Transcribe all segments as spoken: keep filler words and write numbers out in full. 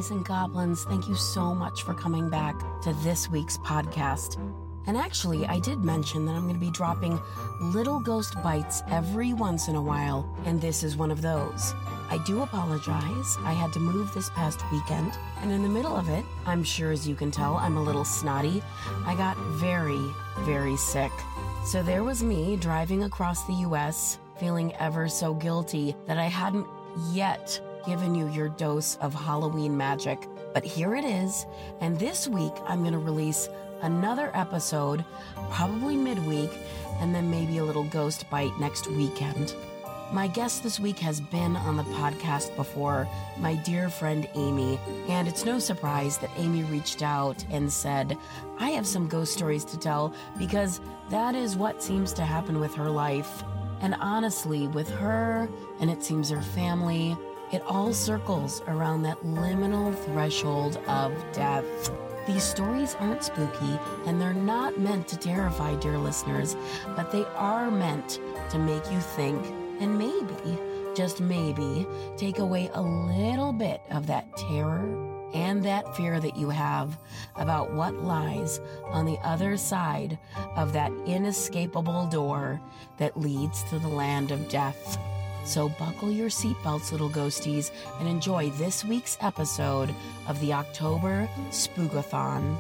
ghosts and goblins, thank you so much for coming back to this week's podcast. And actually, I did mention that I'm going to be dropping little ghost bites every once in a while, and this is one of those. I do apologize. I had to move this past weekend, and in the middle of it, I'm sure as you can tell, I'm a little snotty. I got very, very sick. So there was me driving across the U S, feeling ever so guilty that I hadn't yet given you your dose of Halloween magic. But here it is, and this week I'm going to release another episode, probably midweek, and then maybe a little ghost bite next weekend. My guest this week has been on the podcast before, my dear friend Amy, and it's no surprise that Amy reached out and said, I have some ghost stories to tell, because that is what seems to happen with her life. And honestly, with her, and it seems her family, it all circles around that liminal threshold of death. These stories aren't spooky, and they're not meant to terrify, dear listeners, but they are meant to make you think, and maybe, just maybe, take away a little bit of that terror and that fear that you have about what lies on the other side of that inescapable door that leads to the land of death. So buckle your seatbelts, little ghosties, and enjoy this week's episode of the October Spookathon.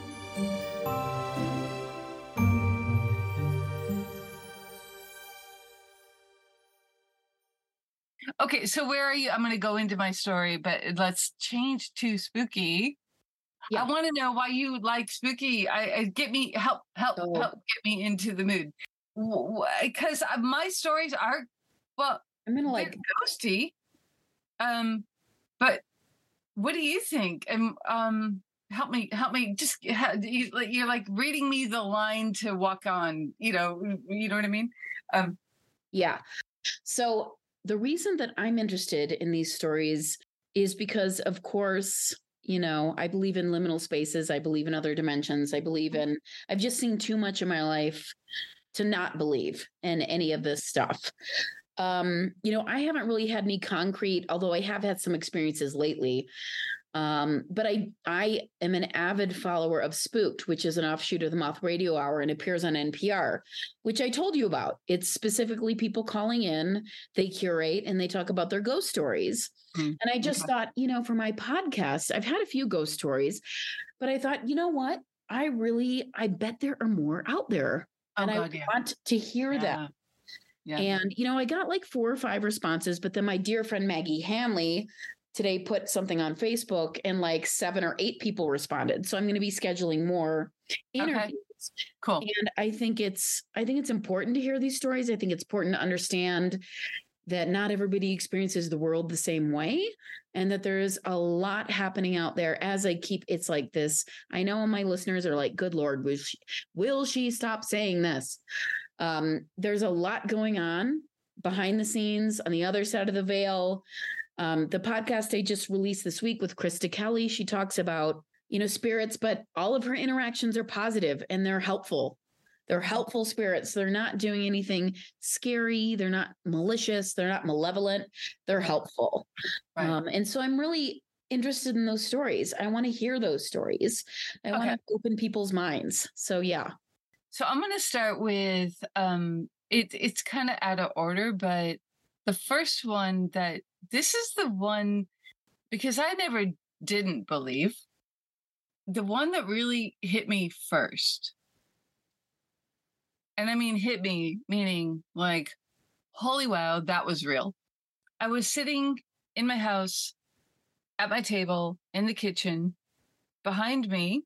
Okay, so where are you? I'm going to go into my story, but let's change to spooky. Yeah. I want to know why you like spooky. I, I get me help, help, oh. help get me into the mood. Because my stories are, well, I'm gonna like ghosty. Um, but what do you think? And um, help me, help me. Just you're like reading me the line to walk on. You know, you know what I mean? Um, yeah. So the reason that I'm interested in these stories is because, of course, you know, I believe in liminal spaces. I believe in other dimensions. I believe in. I've just seen too much in my life to not believe in any of this stuff. Um, you know, I haven't really had any concrete, although I have had some experiences lately. Um, but I, I am an avid follower of Spooked, which is an offshoot of the Moth Radio Hour and appears on N P R, which I told you about. It's specifically people calling in, they curate, and they talk about their ghost stories. Mm-hmm. And I just okay. thought, you know, for my podcast, I've had a few ghost stories, but I thought, you know what? I really, I bet there are more out there. Oh, and God, I yeah. want to hear yeah. that. Yeah. And, you know, I got like four or five responses, but then my dear friend Maggie Hanley today put something on Facebook and like seven or eight people responded. So I'm going to be scheduling more interviews. Okay. Cool. And I think it's, I think it's important to hear these stories. I think it's important to understand that not everybody experiences the world the same way, and that there is a lot happening out there. As I keep, it's like this. I know my listeners are like, good Lord, will she, will she stop saying this? Um, there's a lot going on behind the scenes on the other side of the veil. Um, the podcast I just released this week with Krista Kelly, she talks about, you know, spirits, but all of her interactions are positive and they're helpful. They're helpful spirits. They're not doing anything scary. They're not malicious. They're not malevolent. They're helpful. Right. Um, and so I'm really interested in those stories. I want to hear those stories. I okay. want to open people's minds. So, yeah. So I'm going to start with, um, it, it's kind of out of order, but the first one that, this is the one, because I never didn't believe, the one that really hit me first. And I mean, hit me, meaning like, holy wow, that was real. I was sitting in my house at my table in the kitchen. Behind me,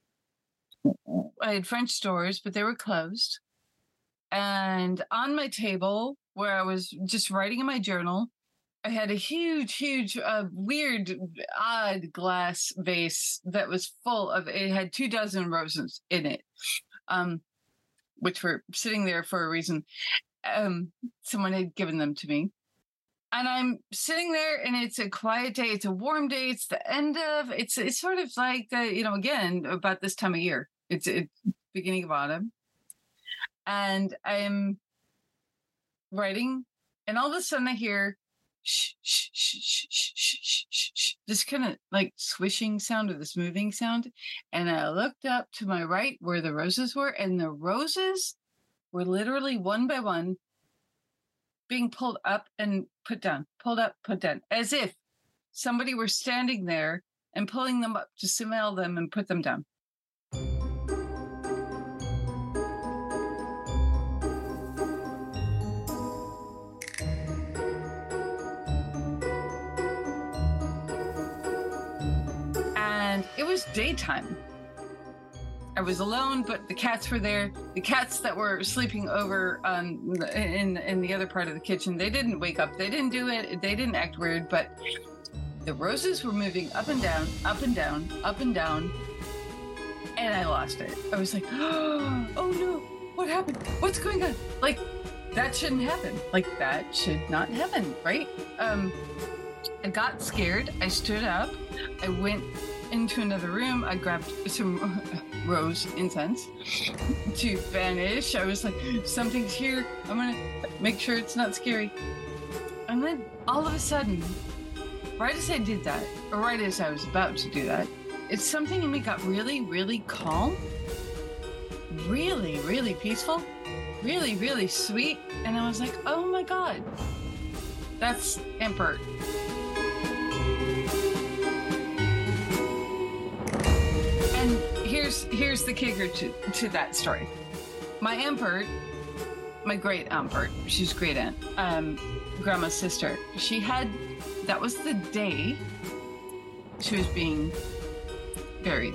I had French doors, but they were closed. And on my table, where I was just writing in my journal, I had a huge, huge, uh, weird, odd glass vase that was full of, it had two dozen roses in it, um, which were sitting there for a reason. Um, someone had given them to me. And I'm sitting there, and it's a quiet day. It's a warm day. It's the end of, it's it's sort of like, the, you know, again, about this time of year. It's it's beginning of autumn. And I'm writing, and all of a sudden I hear, shh, shh, shh, shh, shh, shh, shh, shh, shh, this kind of like swishing sound or this moving sound. And I looked up to my right where the roses were, and the roses were literally one by one being pulled up and put down, pulled up, put down, as if somebody were standing there and pulling them up to smell them and put them down. And it was daytime. I was alone, but the cats were there. The cats that were sleeping over um, in in the other part of the kitchen, they didn't wake up. They didn't do it. They didn't act weird, but the roses were moving up and down, up and down, up and down, and I lost it. I was like, oh no, what happened? What's going on? Like, that shouldn't happen. Like, that should not happen, right? Um, I got scared. I stood up. I went into another room. I grabbed some rose incense to vanish. I was like, something's here. I'm gonna make sure it's not scary. And then all of a sudden, right as I did that, or right as I was about to do that, it's something in me got really, really calm, really, really peaceful, really, really sweet. And I was like, oh my God, that's Aunt Bert. And here's here's the kicker to, to that story. My Aunt Bert, my great Aunt Bert, she's great aunt, um, grandma's sister, she had, that was the day she was being buried.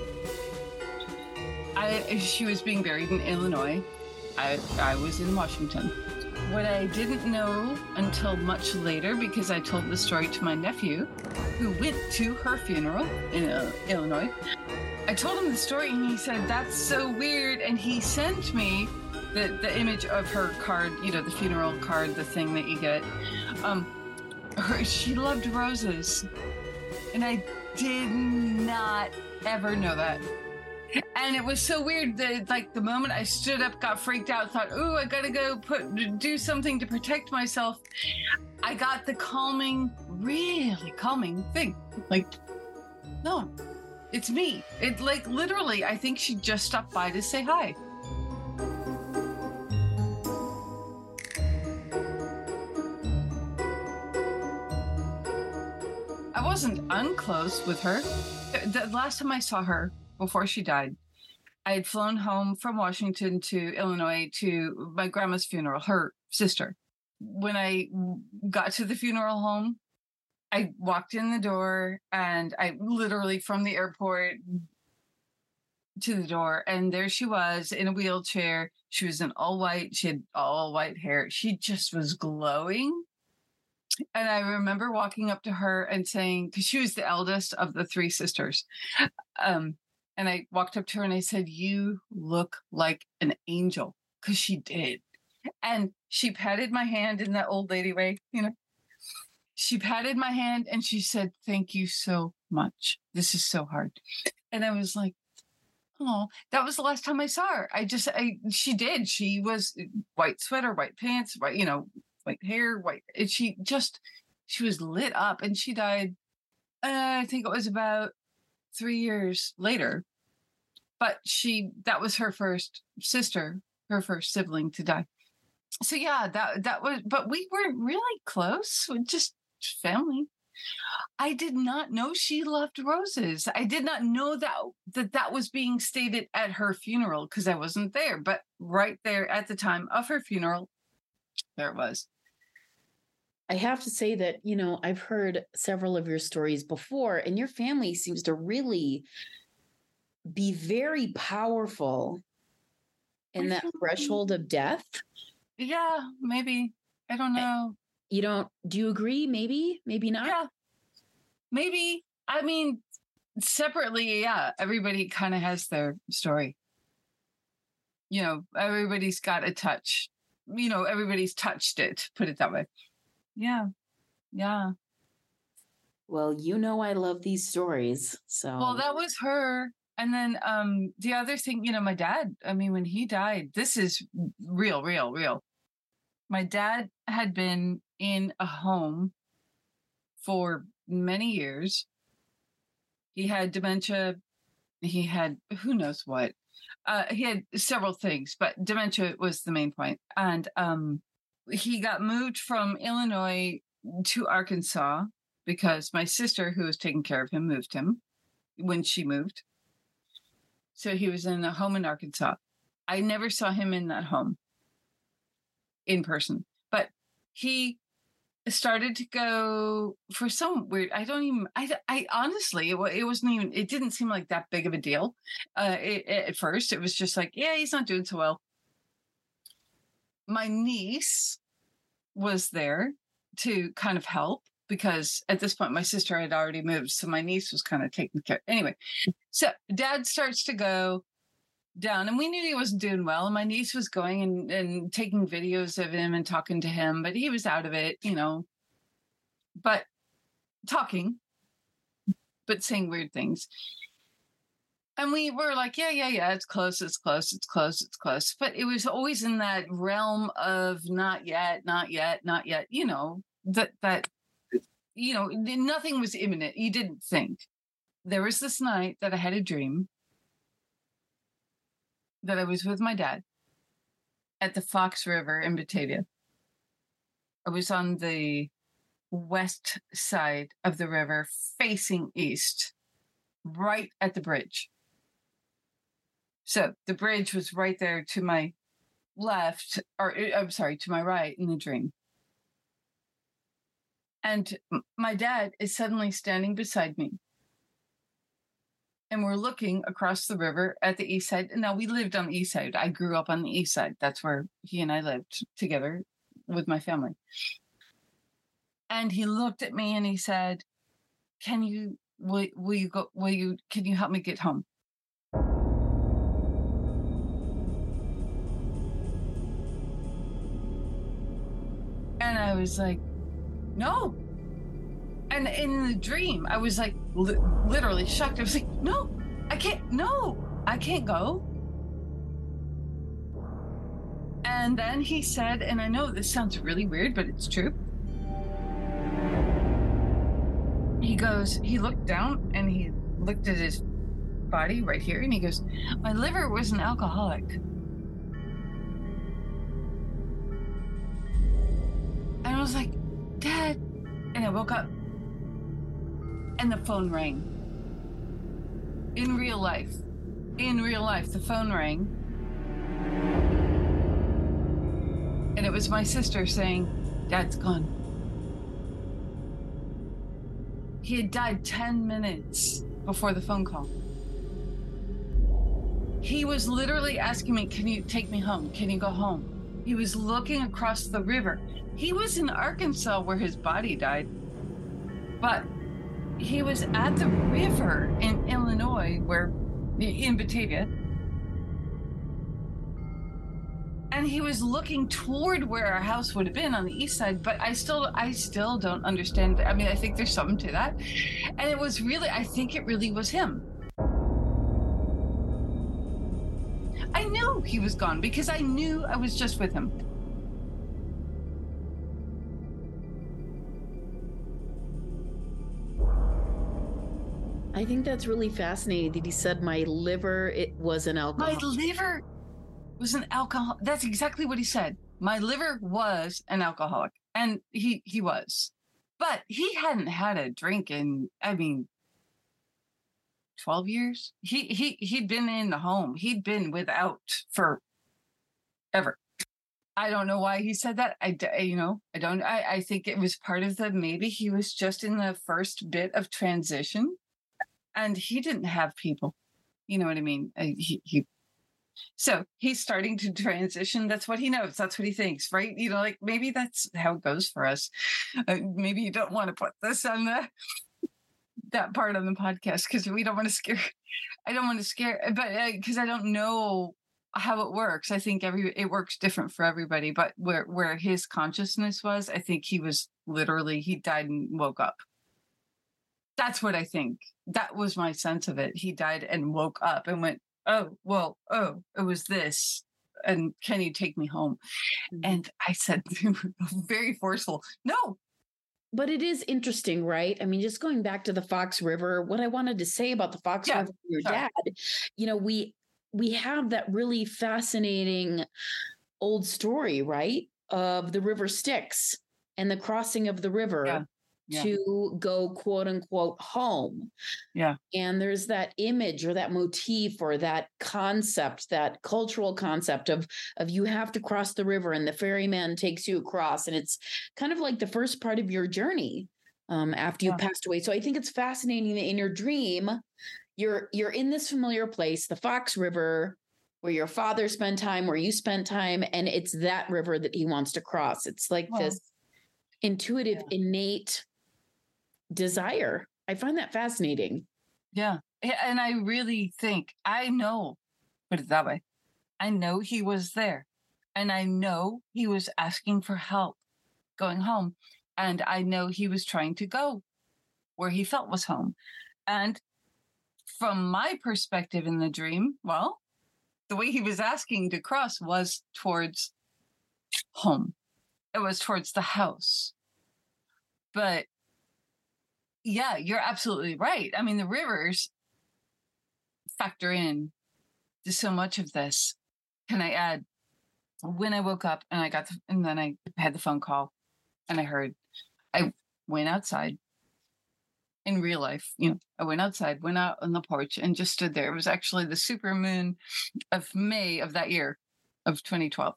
I, she was being buried in Illinois. I, I was in Washington. What I didn't know until much later, because I told the story to my nephew, who went to her funeral in uh, Illinois. I told him the story, and he said, that's so weird. And he sent me the, the image of her card, you know, the funeral card, the thing that you get. Um, her, she loved roses. And I did not ever know that. And it was so weird that, like, the moment I stood up, got freaked out, thought, ooh, I gotta go put do something to protect myself. I got the calming, really calming thing. Like, no, it's me. It, like, literally, I think she just stopped by to say hi. I wasn't unclose with her. The last time I saw her, before she died, I had flown home from Washington to Illinois to my grandma's funeral, her sister. When I got to the funeral home, I walked in the door, and I literally, from the airport to the door, and there she was in a wheelchair. She was in all white. She had all white hair. She just was glowing. And I remember walking up to her and saying, because she was the eldest of the three sisters, um, and I walked up to her and I said, you look like an angel, because she did. And she patted my hand in that old lady way, you know. She patted my hand and she said, thank you so much. This is so hard. And I was like, oh, that was the last time I saw her. I just, I, she did. She was white sweater, white pants, white, you know, white hair, white. And she just, she was lit up, and she died, uh, I think it was about three years later. But she, that was her first sister, her first sibling to die. So yeah, that, that was, but we weren't really close. We're just family. I did not know she loved roses. I did not know that that, that was being stated at her funeral, because I wasn't there. But right there at the time of her funeral, there it was. I have to say that, you know, I've heard several of your stories before, and your family seems to really be very powerful in that threshold of death. Yeah, maybe. I don't know. You don't, do you agree? Maybe, maybe not. Yeah, maybe. I mean, separately, yeah, everybody kind of has their story. You know, everybody's got a touch. You know, everybody's touched it, put it that way. Yeah, yeah. Well, you know, I love these stories. So, well, that was her. And then um, the other thing, you know, my dad, I mean, when he died, this is real, real, real. My dad had been in a home for many years. He had dementia. He had who knows what. Uh, he had several things, but dementia was the main point. And um, he got moved from Illinois to Arkansas because my sister, who was taking care of him, moved him when she moved. So he was in a home in Arkansas. I never saw him in that home in person, but he started to go for some weird, I don't even, I, I honestly, it, it wasn't even, it didn't seem like that big of a deal. Uh, it, it, at first, it was just like, yeah, he's not doing so well. My niece was there to kind of help because at this point, my sister had already moved. So my niece was kind of taking care. Anyway, so dad starts to go down and we knew he wasn't doing well. And my niece was going and, and taking videos of him and talking to him, but he was out of it, you know, but talking, but saying weird things. And we were like, yeah, yeah, yeah, it's close, it's close, it's close, it's close. But it was always in that realm of not yet, not yet, not yet, you know, that, that, you know, nothing was imminent. You didn't think. There was this night that I had a dream that I was with my dad at the Fox River in Batavia. I was on the west side of the river facing east, right at the bridge. So the bridge was right there to my left, or I'm sorry, to my right in the dream. And my dad is suddenly standing beside me. And we're looking across the river at the east side. Now, we lived on the east side. I grew up on the east side. That's where he and I lived together with my family. And he looked at me and he said, can you, will, will you go, will you, can you help me get home? And I was like, no. And in the dream, I was like li- literally shocked. I was like, no, I can't, no, I can't go. And then he said, and I know this sounds really weird, but it's true. He goes, he looked down and he looked at his body right here and he goes, my liver was an alcoholic. And I was like, Dad. And I woke up. And the phone rang. In real life. In real life, the phone rang. And it was my sister saying, Dad's gone. He had died ten minutes before the phone call. He was literally asking me, can you take me home? Can you go home? He was looking across the river. He was in Arkansas where his body died. But he was at the river in Illinois, where in Batavia. And he was looking toward where our house would have been on the east side, but I still, I still don't understand. I mean, I think there's something to that. And it was really, I think it really was him. I knew he was gone because I knew I was just with him. I think that's really fascinating that he said my liver, it was an alcohol. My liver was an alcohol. That's exactly what he said. My liver was an alcoholic. And he, he was. But he hadn't had a drink in, I mean, twelve years. He, he, he'd been in the home. He'd been without for ever. I don't know why he said that. I, you know, I don't, I, I think it was part of the, maybe he was just in the first bit of transition. And he didn't have people, you know what I mean? He, he, so he's starting to transition. That's what he knows. That's what he thinks, right? You know, like maybe that's how it goes for us. Uh, maybe you don't want to put this on the that part on the podcast because we don't want to scare. I don't want to scare, but because uh, I don't know how it works. I think every it works different for everybody. But where where his consciousness was, I think he was literally he died and woke up. That's what I think. That was my sense of it. He died and woke up and went, oh, well, oh, it was this. And can you take me home? Mm-hmm. And I said, very forceful, no, but it is interesting, right? I mean, just going back to the Fox River, what I wanted to say about the Fox Yeah, River, your sorry. dad, you know, we we have that really fascinating old story, right? Of the river Styx and the crossing of the river Yeah. Yeah. to go quote unquote home. Yeah. And there's that image or that motif or that concept, that cultural concept of, of you have to cross the river and the ferryman takes you across. And it's kind of like the first part of your journey um, after you Yeah. passed away. So I think it's fascinating that in your dream, you're you're in this familiar place, the Fox River, where your father spent time, where you spent time, and it's that river that he wants to cross. It's like Well, this intuitive, yeah. innate desire. I find that fascinating. Yeah. A- And I really think, I know, put it that way, I know he was there. And I know he was asking for help going home. And I know he was trying to go where he felt was home. And from my perspective in the dream, well, the way he was asking to cross was towards home. It was towards the house. But yeah, you're absolutely right. I mean, the rivers factor in to so much of this. Can I add, when I woke up and I got, the, and then I had the phone call and I heard, I went outside in real life, you know, I went outside, went out on the porch and just stood there. It was actually the super moon of May of that year of twenty twelve.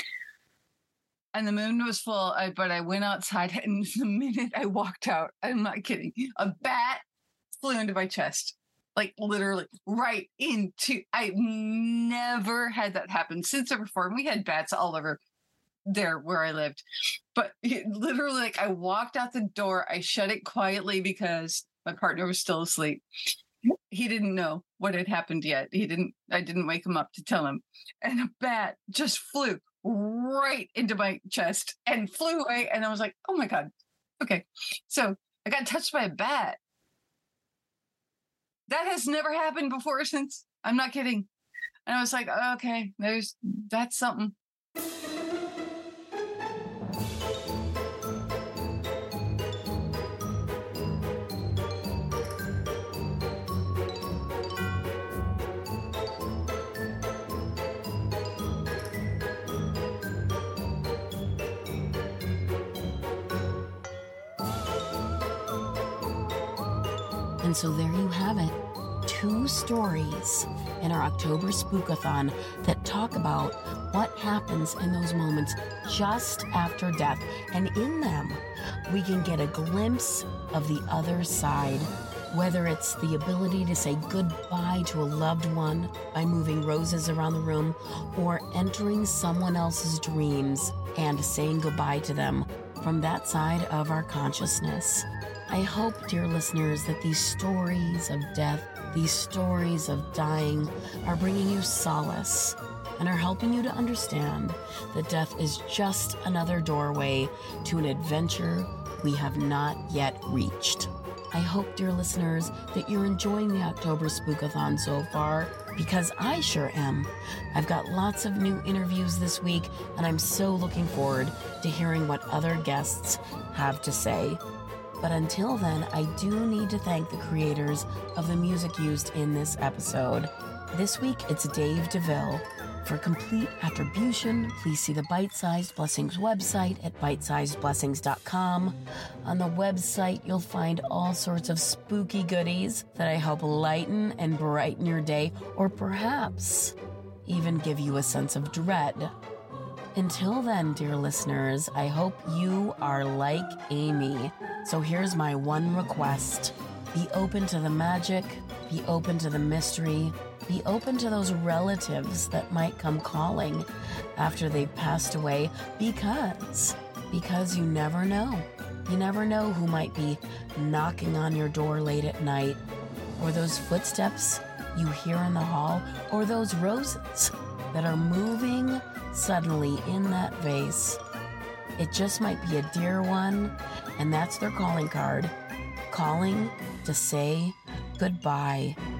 And the moon was full, I, but I went outside, and the minute I walked out, I'm not kidding, a bat flew into my chest, like literally right into, I never had that happen since I performed. We had bats all over there where I lived, but it, literally, like I walked out the door, I shut it quietly because my partner was still asleep. He didn't know what had happened yet. He didn't, I didn't wake him up to tell him. And a bat just flew right into my chest and flew away. And I was like, oh my God. Okay. So I got touched by a bat. That has never happened before since. I'm not kidding. And I was like, okay, there's, that's something. And so there you have it. Two stories in our October Spookathon that talk about what happens in those moments just after death. And in them, we can get a glimpse of the other side, whether it's the ability to say goodbye to a loved one by moving roses around the room, or entering someone else's dreams and saying goodbye to them from that side of our consciousness. I hope, dear listeners, that these stories of death, these stories of dying, are bringing you solace and are helping you to understand that death is just another doorway to an adventure we have not yet reached. I hope, dear listeners, that you're enjoying the October Spookathon so far, because I sure am. I've got lots of new interviews this week, and I'm so looking forward to hearing what other guests have to say. But until then, I do need to thank the creators of the music used in this episode. This week, it's Dave DeVille. For complete attribution, please see the Bite Sized Blessings website at bite sized blessings dot com. On the website, you'll find all sorts of spooky goodies that I hope lighten and brighten your day, or perhaps even give you a sense of dread. Until then, dear listeners, I hope you are like Amy. So here's my one request. Be open to the magic, be open to the mystery, be open to those relatives that might come calling after they've passed away, because, because you never know. You never know who might be knocking on your door late at night, or those footsteps you hear in the hall, or those roses that are moving suddenly in that vase. It just might be a dear one, and that's their calling card, calling to say goodbye.